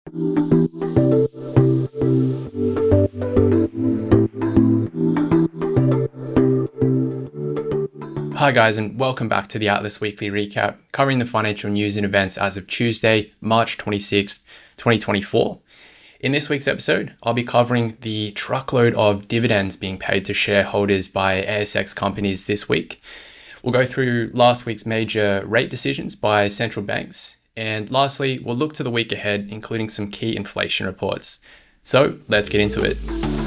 Hi guys, and welcome back to the Atlas Weekly Recap, covering the financial news and events as of Tuesday, March 26th, 2024. In this week's episode, I'll be covering the truckload of dividends being paid to shareholders by ASX companies this week. We'll go through last week's major rate decisions by central banks. And lastly, we'll look to the week ahead, including some key inflation reports. So let's get into it.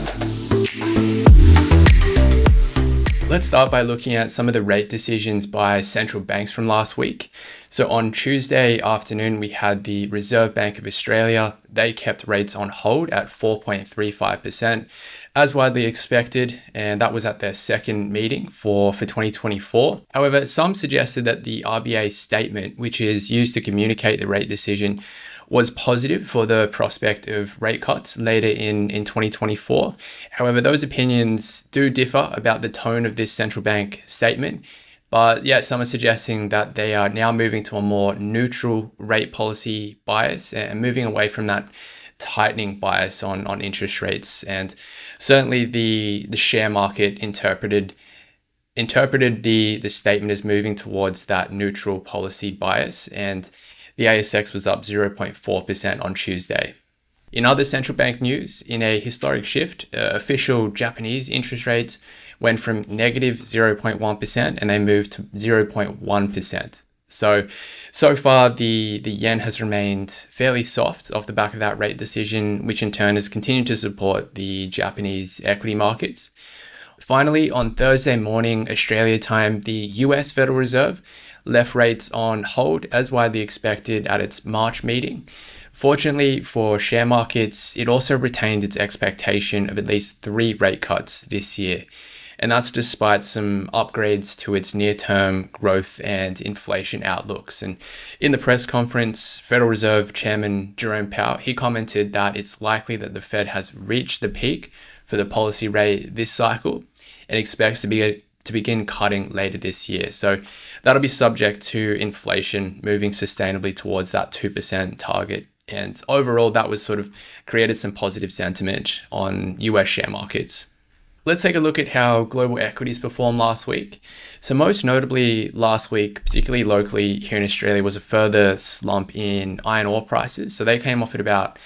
Let's start by looking at some of the rate decisions by central banks from last week. So on Tuesday afternoon, we had the Reserve Bank of Australia. They kept rates on hold at 4.35%, as widely expected, and that was at their second meeting for 2024. However, some suggested that the RBA statement, which is used to communicate the rate decision, was positive for the prospect of rate cuts later in 2024. However, those opinions do differ about the tone of this central bank statement. But yeah, some are suggesting that they are now moving to a more neutral rate policy bias and moving away from that tightening bias on interest rates. And certainly the share market interpreted the statement as moving towards that neutral policy bias, and the ASX was up 0.4% on Tuesday. In other central bank news, in a historic shift, official Japanese interest rates went from negative 0.1% and they moved to 0.1%. So far, the yen has remained fairly soft off the back of that rate decision, which in turn has continued to support the Japanese equity markets. Finally, on Thursday morning, Australia time, the US Federal Reserve left rates on hold as widely expected at its March meeting. Fortunately for share markets, it also retained its expectation of at least 3 rate cuts this year. And that's despite some upgrades to its near-term growth and inflation outlooks. And in the press conference, Federal Reserve Chairman Jerome Powell, he commented that it's likely that the Fed has reached the peak for the policy rate this cycle and expects to begin cutting later this year. So that'll be subject to inflation moving sustainably towards that 2% target. And overall, that was sort of created some positive sentiment on US share markets. Let's take a look at how global equities performed last week. So most notably last week, particularly locally here in Australia, was a further slump in iron ore prices. So they came off about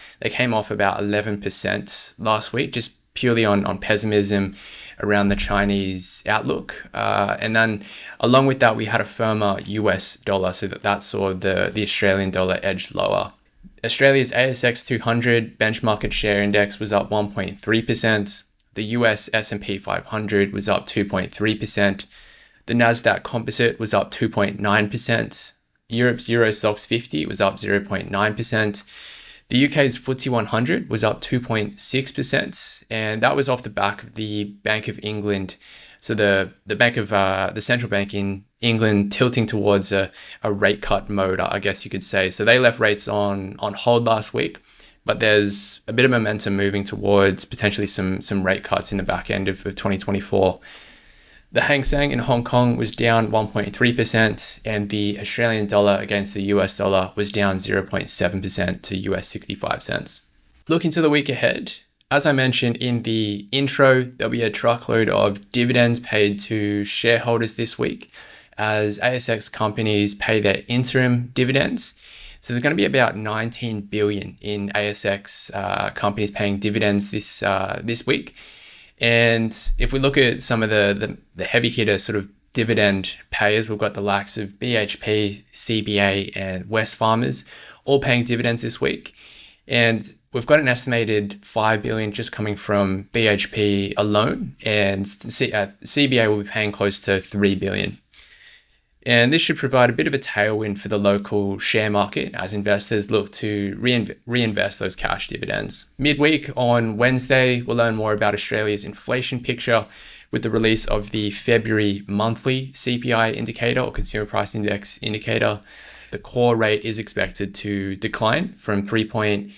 11% last week, just purely on pessimism around the Chinese outlook. And then along with that, we had a firmer US dollar, so that saw the Australian dollar edge lower. Australia's ASX 200 benchmark share index was up 1.3%. The US S&P 500 was up 2.3%. The Nasdaq Composite was up 2.9%. Europe's Euro Stoxx 50 was up 0.9%. The UK's FTSE 100 was up 2.6%, and that was off the back of the Bank of England. So the central bank in England tilting towards a rate cut mode, I guess you could say. So they left rates on hold last week, but there's a bit of momentum moving towards potentially some rate cuts in the back end of 2024. The Hang Seng in Hong Kong was down 1.3%, and the Australian dollar against the US dollar was down 0.7% to US 65 cents. Looking to the week ahead, as I mentioned in the intro, there'll be a truckload of dividends paid to shareholders this week as ASX companies pay their interim dividends. So there's going to be about 19 billion in ASX companies paying dividends this week. And if we look at some of the heavy hitter sort of dividend payers, we've got the likes of BHP, CBA, and Wesfarmers all paying dividends this week. And we've got an estimated 5 billion just coming from BHP alone, and CBA will be paying close to 3 billion. And this should provide a bit of a tailwind for the local share market as investors look to reinvest those cash dividends. Midweek on Wednesday, we'll learn more about Australia's inflation picture with the release of the February monthly CPI indicator or Consumer Price Index indicator. The core rate is expected to decline from 3.8%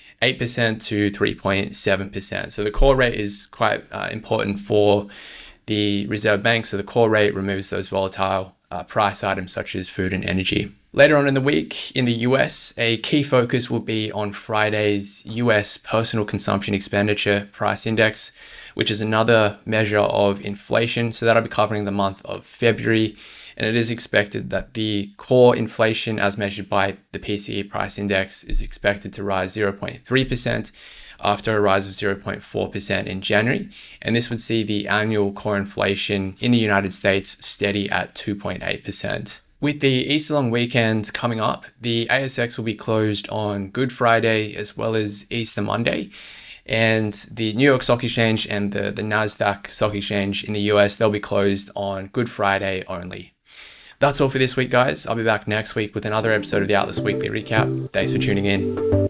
to 3.7%. So the core rate is quite important for the Reserve Bank. So the core rate removes those volatile price items such as food and energy. Later on in the week in the US, a key focus will be on Friday's US Personal Consumption Expenditure Price Index, which is another measure of inflation. So that'll be covering the month of February. And it is expected that the core inflation as measured by the PCE price index is expected to rise 0.3% after a rise of 0.4% in January. And this would see the annual core inflation in the United States steady at 2.8%. With the Easter long weekend coming up, the ASX will be closed on Good Friday as well as Easter Monday. And the New York Stock Exchange and the NASDAQ Stock Exchange in the US, they'll be closed on Good Friday only. That's all for this week, guys. I'll be back next week with another episode of the Atlas Weekly Recap. Thanks for tuning in.